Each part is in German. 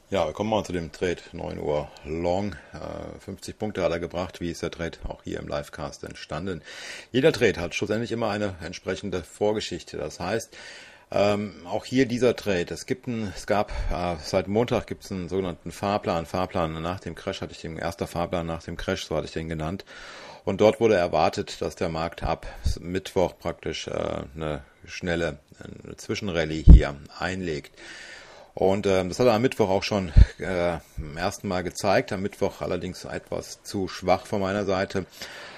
Ja, wir kommen mal zu dem Trade 9 Uhr Long. 50 Punkte hat er gebracht. Wie ist der Trade auch hier im Livecast entstanden? Jeder Trade hat schlussendlich immer eine entsprechende Vorgeschichte. Das heißt, auch hier dieser Trade. Es gab seit Montag gibt es einen sogenannten Fahrplan nach dem Crash hatte ich den erster Fahrplan nach dem Crash, so hatte ich den genannt. Und dort wurde erwartet, dass der Markt ab Mittwoch praktisch eine Zwischenrallye hier einlegt. Und das hat er am Mittwoch auch schon im ersten Mal gezeigt. Am Mittwoch allerdings etwas zu schwach von meiner Seite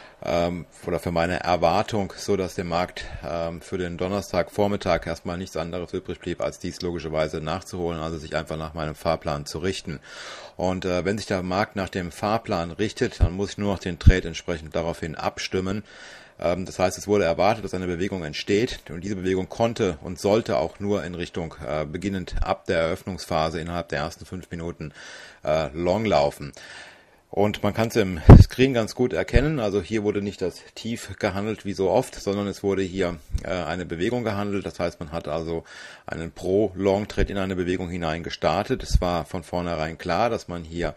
oder für meine Erwartung, so dass dem Markt für den Donnerstagvormittag erstmal nichts anderes übrig blieb, als dies logischerweise nachzuholen, also sich einfach nach meinem Fahrplan zu richten. Und wenn sich der Markt nach dem Fahrplan richtet, dann muss ich nur noch den Trade entsprechend daraufhin abstimmen. Das heißt, es wurde erwartet, dass eine Bewegung entsteht und diese Bewegung konnte und sollte auch nur in Richtung beginnend ab der Eröffnungsphase innerhalb der ersten 5 Minuten long laufen. Und man kann es im Screen ganz gut erkennen, also hier wurde nicht das Tief gehandelt wie so oft, sondern es wurde hier eine Bewegung gehandelt. Das heißt, man hat also einen Pro-Long-Trade in eine Bewegung hinein gestartet. Es war von vornherein klar, dass man hier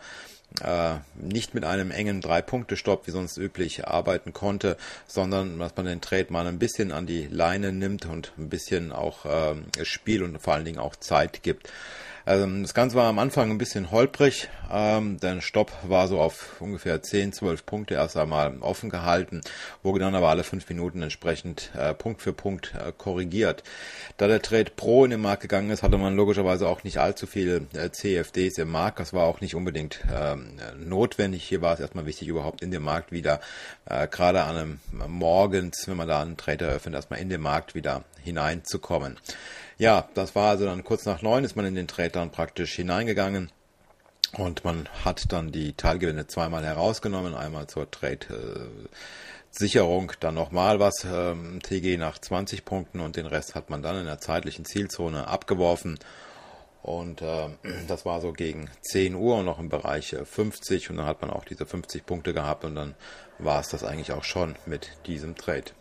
nicht mit einem engen 3-Punkte-Stopp wie sonst üblich arbeiten konnte, sondern dass man den Trade mal ein bisschen an die Leine nimmt und ein bisschen auch Spiel und vor allen Dingen auch Zeit gibt. Das Ganze war am Anfang ein bisschen holprig. Der Stopp war so auf ungefähr 10, 12 Punkte erst einmal offen gehalten, wurde dann aber alle 5 Minuten entsprechend Punkt für Punkt korrigiert. Da der Trade Pro in den Markt gegangen ist, hatte man logischerweise auch nicht allzu viele CFDs im Markt. Das war auch nicht unbedingt notwendig. Hier war es erstmal wichtig, überhaupt in den Markt wieder, gerade an einem morgens, wenn man da einen Trade eröffnet, erstmal in den Markt wieder hineinzukommen. Ja, das war also dann kurz nach 9 ist man in den Trade dann praktisch hineingegangen und man hat dann die Teilgewinne zweimal herausgenommen, einmal zur Trade-Sicherung, dann nochmal was, TG nach 20 Punkten und den Rest hat man dann in der zeitlichen Zielzone abgeworfen. Und das war so gegen 10 Uhr und noch im Bereich 50 und dann hat man auch diese 50 Punkte gehabt und dann war es das eigentlich auch schon mit diesem Trade.